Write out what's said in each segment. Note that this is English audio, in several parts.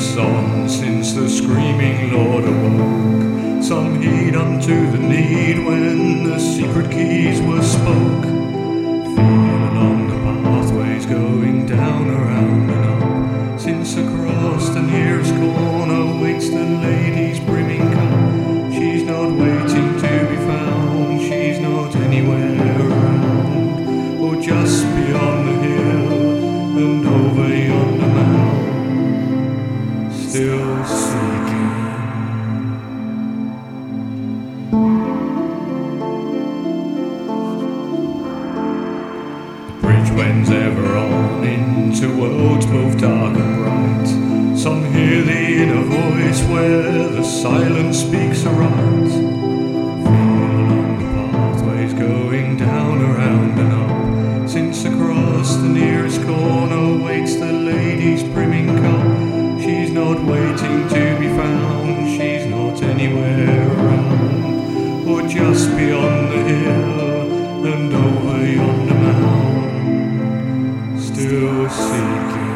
minutes on since the screaming Lord awoke. Some heed unto the need when the secret keys were spoke. Feel along the pathways going down, around and up, since across the nearest corner waits the lady's brimming cup. She's not waiting to be found, she's not anywhere around, or just beyond the hill and over yonder mound, still seeking. The bridge wends ever on into worlds both dark and bright. Some hear the inner voice where the silence speaks aright. Feel along the pathways going down, around and up, since across the nearest corner waits the lady's brimming cup. She's not waiting to be found, she's not anywhere around, or just beyond the hill and over yonder mound, still seeking.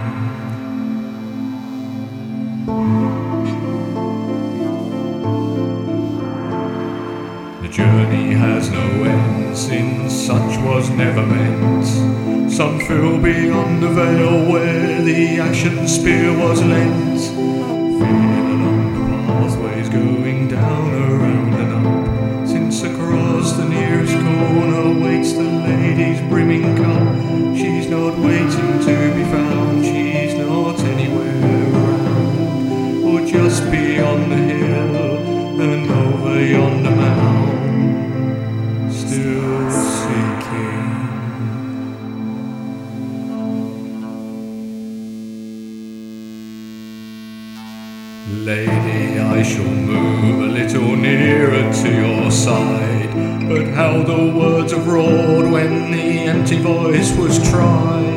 The journey has no end, since such was never meant. Some feel beyond the veil where the action spear was lent. Feel along the pathways going down, around and up, since across the nearest corner waits the lady's brimming cup. She's not waiting to be found, she's not anywhere around, or just beyond the hill and over yonder mound, still seeking. Lady, I shall move a little nearer to your side, but how the words have roared when the empty voice was tried.